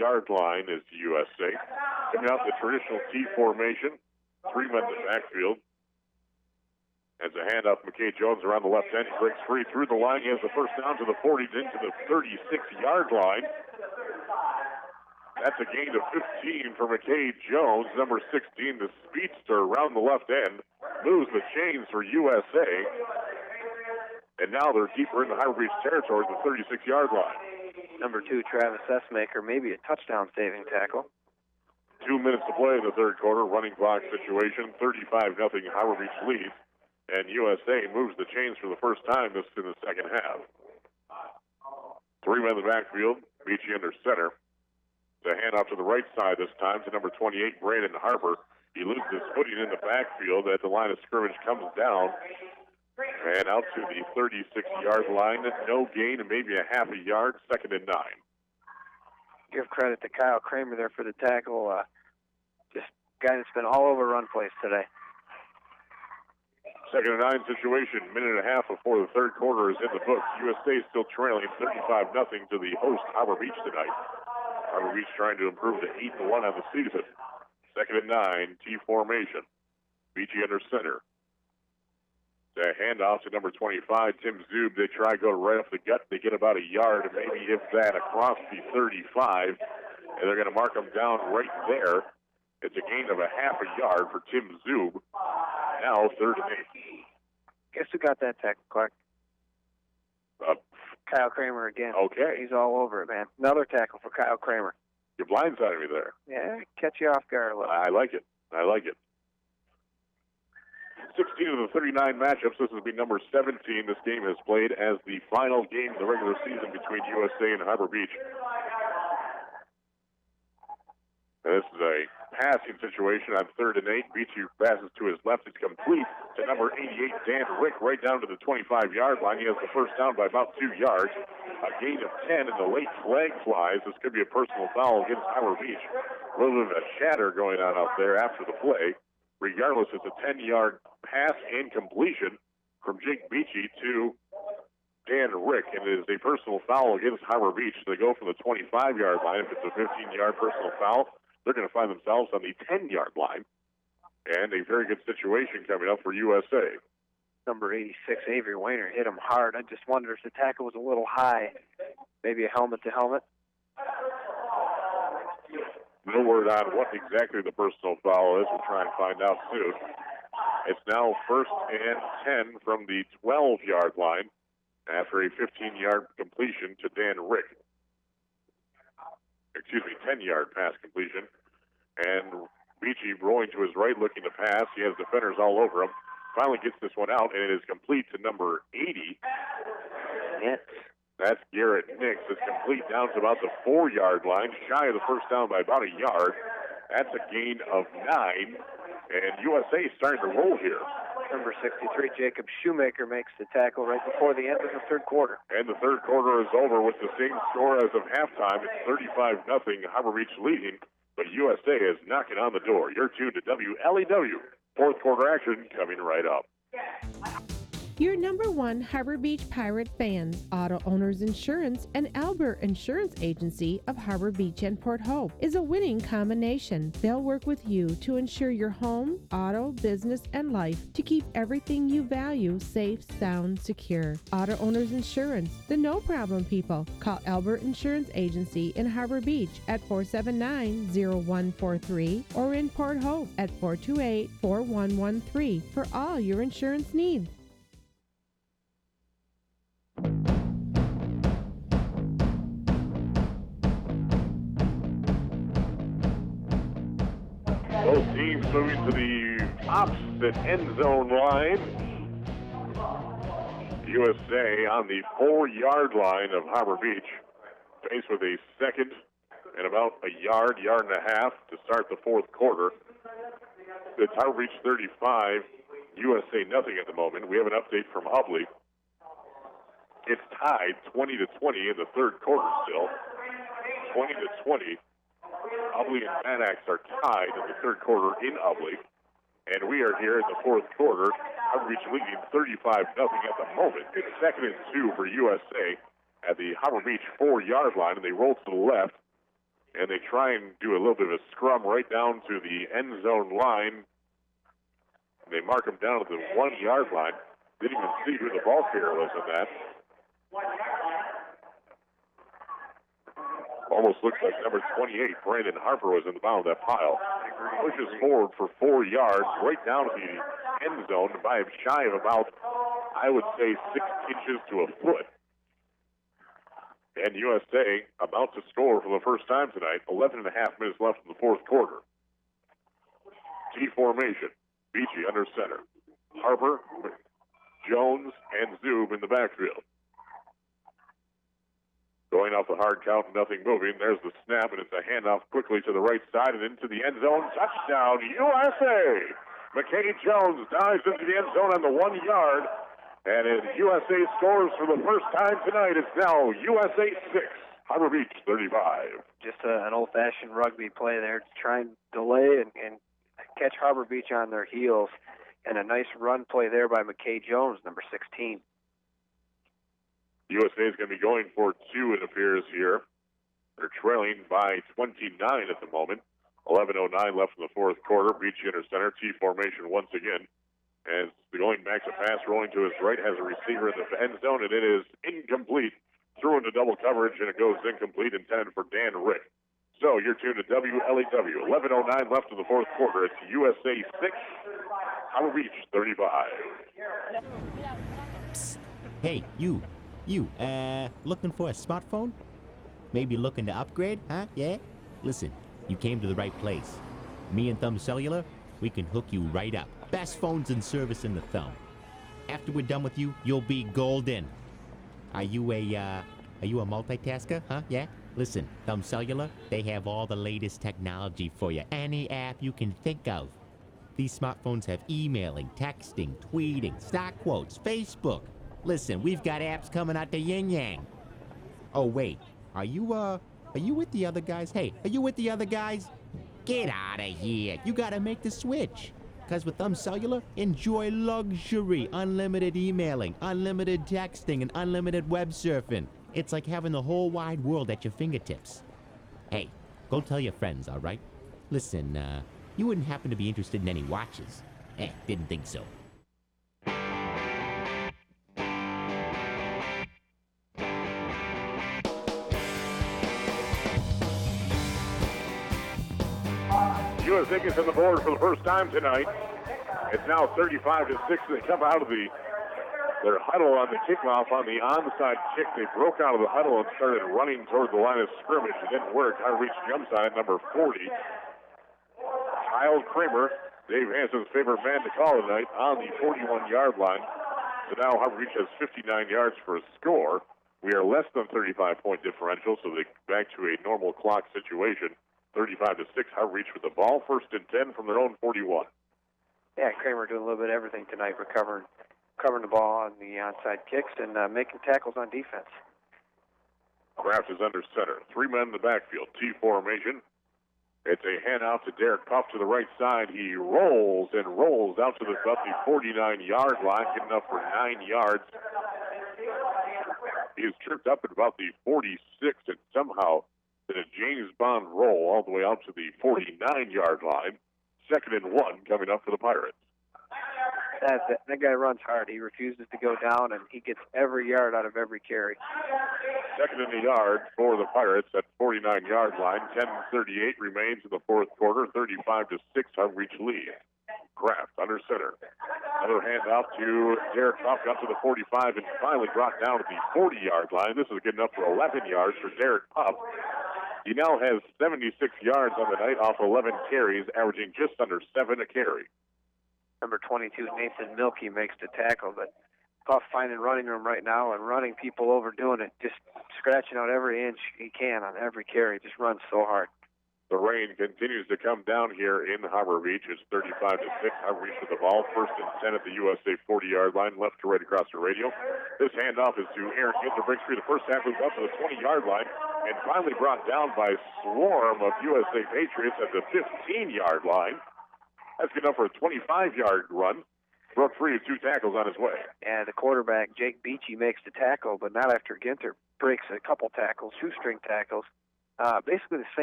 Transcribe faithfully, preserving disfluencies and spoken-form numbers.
yard line is U S A. Coming out the traditional T formation, three men in the backfield. As a handoff, McKay Jones around the left end. He breaks free through the line. He has the first down to the forty, into the thirty-six-yard line. That's a gain of fifteen for McKay Jones. Number sixteen, the speedster, around the left end. Moves the chains for U S A. And now they're deeper into Harbor Beach territory at the thirty-six-yard line. Number two, Travis Sessmaker, maybe a touchdown-saving tackle. Two minutes to play in the third quarter. Running clock situation. thirty-five nothing Harbor Beach leads. And U S A moves the chains for the first time this in the second half. Three men in the backfield. Beachy under center. The handoff to the right side this time to number twenty-eight, Brandon Harper. He loses his footing in the backfield at the line of scrimmage, comes down and out to the thirty-six-yard line. No gain and maybe a half a yard, second and nine. Give credit to Kyle Kramer there for the tackle. Uh, just a guy that's been all over run plays today. Second and nine situation, minute and a half before the third quarter is in the books. U S A still trailing thirty-five nothing to the host, Harbor Beach, tonight. Harbor Beach trying to improve to eight to one on the season. Second and nine, T formation. Beachy under center. The handoff to number twenty-five, Tim Zub. They try to go right off the gut. They get about a yard, maybe if that, across the thirty-five. And they're going to mark them down right there. It's a gain of a half a yard for Tim Zub. Now third and eight. Guess who got that tackle, Clark? Uh, Kyle Kramer again. Okay. He's all over it, man. Another tackle for Kyle Kramer. You blindsided me there. Yeah, catch you off guard a little. I like it. I like it. sixteen of the thirty-nine matchups. This will be number seventeen. This game has played as the final game of the regular season between U S A and Harbor Beach. And this is a passing situation on third and eight. Beachy passes to his left. It's complete to number eighty-eight, Dan Rick, right down to the twenty-five-yard line. He has the first down by about two yards. A gain of ten, and the late flag flies. This could be a personal foul against Harbor Beach. A little bit of a chatter going on out there after the play. Regardless, it's a ten-yard pass and completion from Jake Beachy to Dan Rick, and it is a personal foul against Harbor Beach. They go from the twenty-five-yard line. If it's a fifteen-yard personal foul, they're going to find themselves on the ten-yard line. And a very good situation coming up for U S A. Number eighty-six, Avery Weiner, hit him hard. I just wonder if the tackle was a little high. Maybe a helmet-to-helmet. No word on what exactly the personal foul is. We'll try and find out soon. It's now first and ten from the twelve-yard line after a fifteen-yard completion to Dan Rick. Excuse me, ten-yard pass completion. And Beachy rolling to his right, looking to pass. He has defenders all over him. Finally gets this one out, and it is complete to number eighty. Yes. That's Garrett Nix. It's complete down to about the four-yard line, shy of the first down by about a yard. That's a gain of nine, and U S A is starting to roll here. Number sixty-three, Jacob Shoemaker, makes the tackle right before the end of the third quarter. And the third quarter is over with the same score as of halftime. It's thirty-five nothing, Harbor Beach leading, but U S A is knocking on the door. You're tuned to W L E W. Fourth quarter action coming right up. Your number one Harbor Beach Pirate fans, Auto Owners Insurance and Albert Insurance Agency of Harbor Beach and Port Hope is a winning combination. They'll work with you to insure your home, auto, business, and life to keep everything you value safe, sound, secure. Auto Owners Insurance, the no problem people. Call Albert Insurance Agency in Harbor Beach at four seven nine, zero one four three or in Port Hope at four two eight, four one one three for all your insurance needs. Both teams moving to the opposite end zone line. U S A on the four-yard line of Harbor Beach, faced with a second and about a yard, yard and a half to start the fourth quarter. It's Harbor Beach thirty-five, U S A nothing at the moment. We have an update from Hubley. It's tied twenty to twenty in the third quarter still. twenty to twenty. Hubley and Manax are tied in the third quarter in Hubley. And we are here in the fourth quarter. Harbor Beach leading thirty-five nothing at the moment. It's second and two for U S A at the Harbor Beach four-yard line, and they roll to the left. and they try and do a little bit of a scrum right down to the end zone line. They mark him down at the one-yard line. Didn't even see who the ball carrier was in that. Almost looks like number twenty-eight, Brandon Harper, was in the bottom of that pile. Pushes forward for four yards, right down to the end zone by a shy of about, I would say, six inches to a foot. And U S A about to score for the first time tonight. eleven and a half minutes left in the fourth quarter. T formation. Beachy under center. Harper, Jones, and Zub in the backfield. Going off the hard count, nothing moving. There's the snap, and it's a handoff quickly to the right side and into the end zone. Touchdown, U S A! McKay Jones dives into the end zone on the one yard. And as U S A scores for the first time tonight, it's now U S A six, Harbor Beach thirty-five. Just a, an old-fashioned rugby play there to try and delay and, and catch Harbor Beach on their heels. And a nice run play there by McKay Jones, number sixteen. U S A is going to be going for two, it appears here. They're trailing by twenty-nine at the moment. eleven oh nine left in the fourth quarter. Beachy under center, T formation once again. As the going back to pass, rolling to his right, has a receiver in the end zone, and it is incomplete. Threw into double coverage, and it goes incomplete, intended for Dan Rick. So you're tuned to W L A W. eleven oh nine left in the fourth quarter. It's U S A six, Harbor Beach thirty-five. Psst. Hey, you. You, uh, looking for a smartphone? Maybe looking to upgrade, huh? Yeah? Listen, you came to the right place. Me and Thumb Cellular, we can hook you right up. Best phones and service in the thumb. After we're done with you, you'll be golden. Are you a, uh, are you a multitasker, huh? Yeah? Listen, Thumb Cellular, they have all the latest technology for you. Any app you can think of. These smartphones have emailing, texting, tweeting, stock quotes, Facebook. Listen, we've got apps coming out to yin yang. Oh, wait. Are you, uh, are you with the other guys? Hey, are you with the other guys? Get out of here. You gotta make the switch. Because with Thumb Cellular, enjoy luxury, unlimited emailing, unlimited texting, and unlimited web surfing. It's like having the whole wide world at your fingertips. Hey, go tell your friends, all right? Listen, uh, you wouldn't happen to be interested in any watches. Eh, didn't think so. U S A gets on the board for the first time tonight. It's now thirty-five to six. They come out of the their huddle on the kickoff on the onside kick. They broke out of the huddle and started running toward the line of scrimmage. It didn't work. High Reach jumps on it, number forty. Kyle Kramer, Dave Hansen's favorite man to call tonight, on the forty-one-yard line. So now High Reach has fifty-nine yards for a score. We are less than thirty-five point differential, so they back to a normal clock situation. thirty-five to six, High Reach with the ball, first and ten from their own forty-one. Yeah, Kramer doing a little bit of everything tonight, recovering covering the ball on the onside kicks and uh, making tackles on defense. Kraft is under center. Three men in the backfield. T formation. It's a handoff to Derek Puff to the right side. He rolls and rolls out to the, about the forty-nine-yard line, getting up for nine yards. He is tripped up at about the forty-six and somehow did a James Bond roll all the way out to the forty-nine-yard line. Second and one coming up for the Pirates. That, that, that guy runs hard. He refuses to go down, and he gets every yard out of every carry. Second and a yard for the Pirates at forty-nine-yard line. ten thirty-eight remains in the fourth quarter. thirty-five to six, High Reach lead. Kraft under center. Another handoff to Derek Puff, got to the forty-five and finally brought down to the forty-yard line. This is good enough for eleven yards for Derek Puff. He now has seventy-six yards on the night off eleven carries, averaging just under seven a carry. Number twenty-two, Nathan Milkey, makes the tackle, but Puff finding running room right now and running people over, doing it, just scratching out every inch he can on every carry. Just runs so hard. The rain continues to come down here in Harbor Beach. It's thirty-five to six. Harbor Beach with the ball. First and ten at the U S A forty-yard line, left to right across the radio. This handoff is to Aaron Ginter. Breaks free. The first half moves up to the twenty-yard line and finally brought down by a swarm of U S A Patriots at the fifteen-yard line. That's good enough for a twenty-five-yard run. Broke free with two tackles on his way. And the quarterback, Jake Beachy, makes the tackle, but not after Ginter breaks a couple tackles, shoestring tackles. Uh, basically the same.